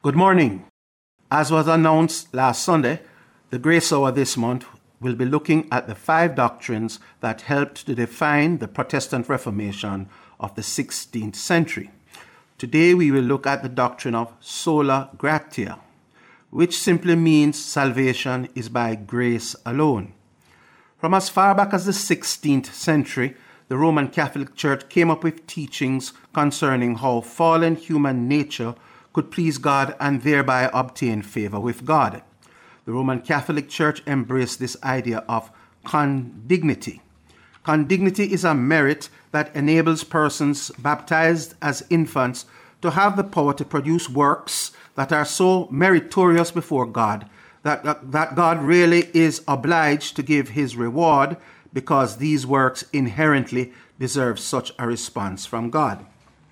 Good morning. As was announced last Sunday, the Grace Hour this month will be looking at the 5 doctrines that helped to define the Protestant Reformation of the 16th century. Today we will look at the doctrine of sola gratia, which simply means salvation is by grace alone. From as far back as the 16th century, the Roman Catholic Church came up with teachings concerning how fallen human nature could please God and thereby obtain favor with God. The Roman Catholic Church embraced this idea of condignity. Condignity is a merit that enables persons baptized as infants to have the power to produce works that are so meritorious before God that God really is obliged to give his reward because these works inherently deserve such a response from God.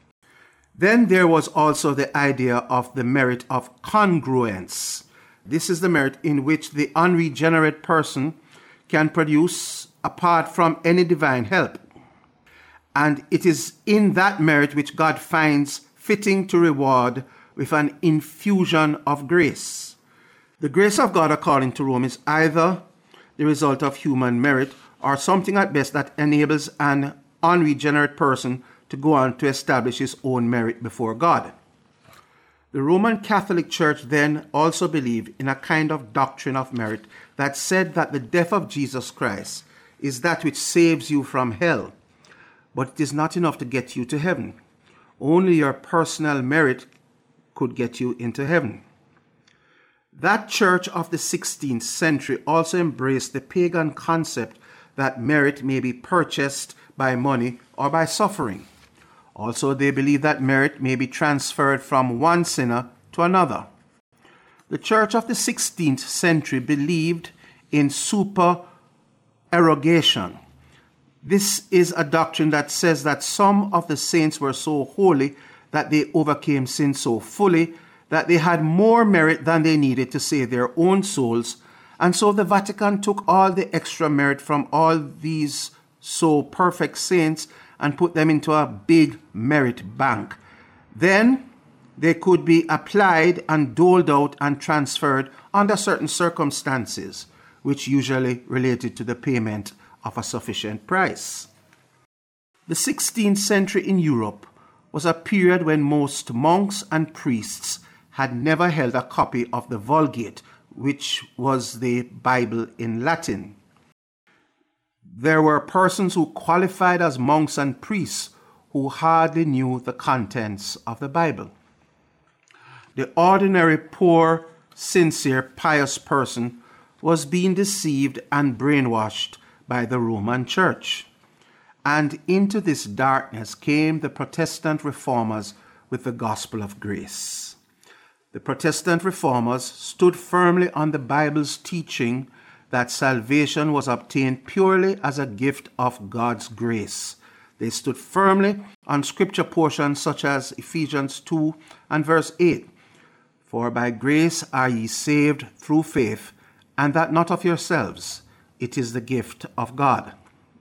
Then there was also the idea of the merit of congruence. This is the merit in which the unregenerate person can produce apart from any divine help. And it is in that merit which God finds fitting to reward with an infusion of grace. The grace of God, according to Rome, is either the result of human merit or something at best that enables an unregenerate person to go on to establish his own merit before God. The Roman Catholic Church then also believed in a kind of doctrine of merit that said that the death of Jesus Christ is that which saves you from hell, but it is not enough to get you to heaven. Only your personal merit could get you into heaven. That church of the 16th century also embraced the pagan concept that merit may be purchased by money or by suffering. Also, they believe that merit may be transferred from one sinner to another. The church of the 16th century believed in supererogation. This is a doctrine that says that some of the saints were so holy that they overcame sin so fully that they had more merit than they needed to save their own souls, and so the Vatican took all the extra merit from all these so perfect saints and put them into a big merit bank. Then they could be applied and doled out and transferred under certain circumstances, which usually related to the payment of a sufficient price. The 16th century in Europe was a period when most monks and priests had never held a copy of the Vulgate, which was the Bible in Latin. There were persons who qualified as monks and priests who hardly knew the contents of the Bible. The ordinary poor, sincere, pious person was being deceived and brainwashed by the Roman Church. And into this darkness came the Protestant reformers with the gospel of grace. The Protestant reformers stood firmly on the Bible's teaching that salvation was obtained purely as a gift of God's grace. They stood firmly on scripture portions such as Ephesians 2 and verse 8. For by grace are ye saved through faith, and that not of yourselves, it is the gift of God.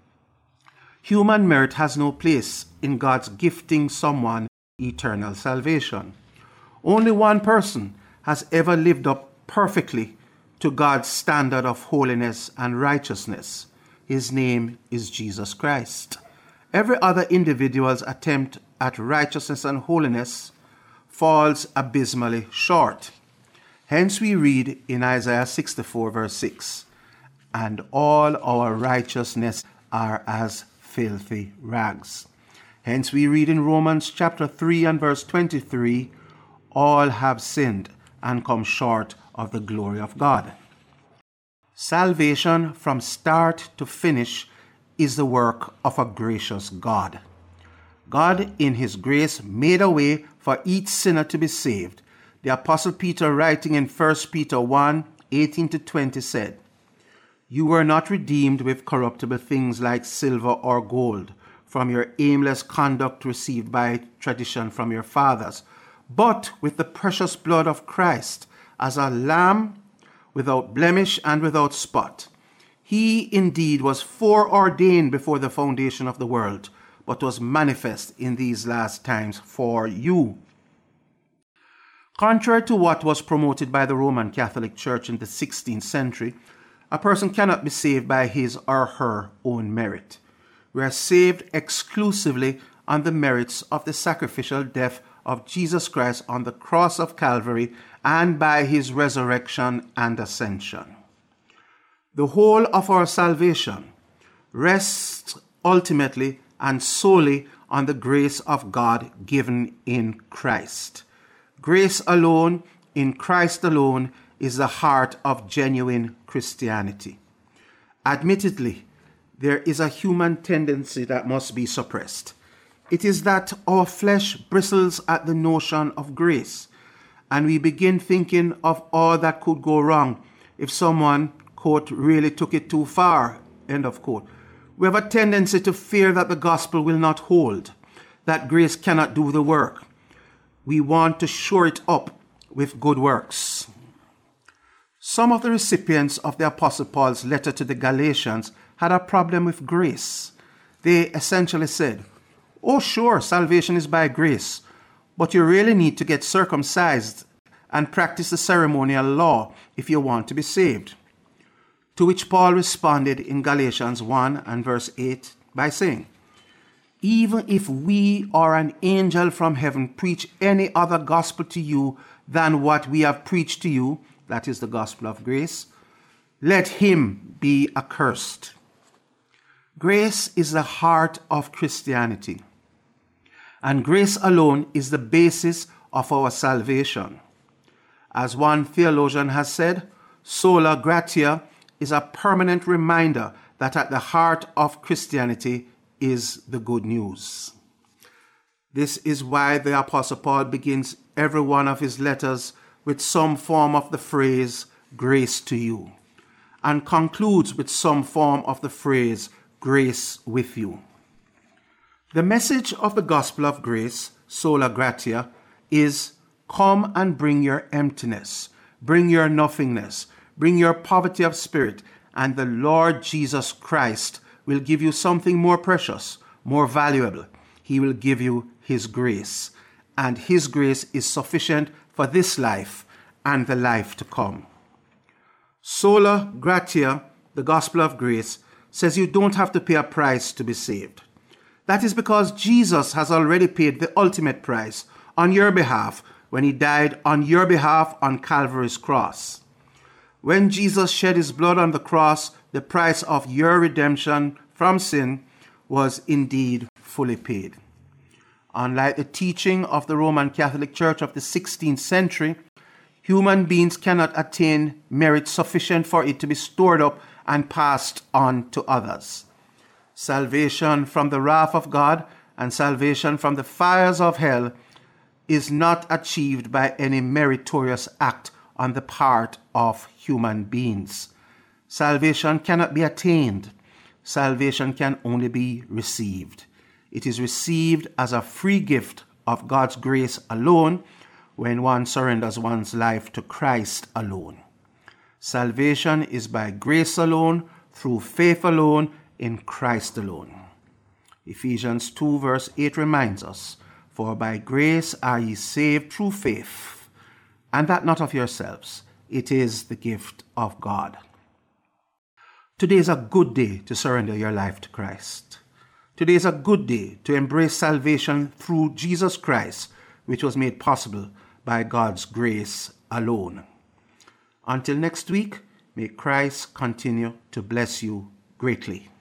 Human merit has no place in God's gifting someone eternal salvation. Only one person has ever lived up perfectly to God's standard of holiness and righteousness. His name is Jesus Christ. Every other individual's attempt at righteousness and holiness falls abysmally short. Hence we read in Isaiah 64 verse 6, "And all our righteousness are as filthy rags." Hence we read in Romans chapter 3 and verse 23, "All have sinned and come short of the glory of God." Salvation from start to finish is the work of a gracious God. God in his grace made a way for each sinner to be saved. The Apostle Peter, writing in 1 Peter 1, 18 to 20 said, "You were not redeemed with corruptible things like silver or gold from your aimless conduct received by tradition from your fathers, but with the precious blood of Christ, as a lamb without blemish and without spot. He indeed was foreordained before the foundation of the world, but was manifest in these last times for you." Contrary to what was promoted by the Roman Catholic Church in the 16th century, a person cannot be saved by his or her own merit. We are saved exclusively on the merits of the sacrificial death of Jesus Christ on the cross of Calvary and by his resurrection and ascension. The whole of our salvation rests ultimately and solely on the grace of God given in Christ. Grace alone, in Christ alone, is the heart of genuine Christianity. Admittedly, there is a human tendency that must be suppressed. It is that our flesh bristles at the notion of grace, and we begin thinking of all that could go wrong if someone, quote, really took it too far, end of quote. We have a tendency to fear that the gospel will not hold, that grace cannot do the work. We want to shore it up with good works. Some of the recipients of the Apostle Paul's letter to the Galatians had a problem with grace. They essentially said, oh sure, salvation is by grace, but you really need to get circumcised and practice the ceremonial law if you want to be saved. To which Paul responded in Galatians 1 and verse 8 by saying, even if we or an angel from heaven preach any other gospel to you than what we have preached to you, that is the gospel of grace, let him be accursed. Grace is the heart of Christianity, and grace alone is the basis of our salvation. As one theologian has said, sola gratia is a permanent reminder that at the heart of Christianity is the good news. This is why the Apostle Paul begins every one of his letters with some form of the phrase, grace to you, and concludes with some form of the phrase, grace with you. The message of the gospel of grace, sola gratia, is come and bring your emptiness, bring your nothingness, bring your poverty of spirit, and the Lord Jesus Christ will give you something more precious, more valuable. He will give you his grace, and his grace is sufficient for this life and the life to come. Sola gratia, the gospel of grace, says you don't have to pay a price to be saved. That is because Jesus has already paid the ultimate price on your behalf when he died on your behalf on Calvary's cross. When Jesus shed his blood on the cross, the price of your redemption from sin was indeed fully paid. Unlike the teaching of the Roman Catholic Church of the 16th century, human beings cannot attain merit sufficient for it to be stored up and passed on to others. Salvation from the wrath of God and salvation from the fires of hell is not achieved by any meritorious act on the part of human beings. Salvation cannot be attained. Salvation can only be received. It is received as a free gift of God's grace alone when one surrenders one's life to Christ alone. Salvation is by grace alone, through faith alone, in Christ alone. Ephesians 2 verse 8 reminds us, for by grace are ye saved through faith, and that not of yourselves. It is the gift of God. Today is a good day to surrender your life to Christ. Today is a good day to embrace salvation through Jesus Christ, which was made possible by God's grace alone. Until next week, may Christ continue to bless you greatly.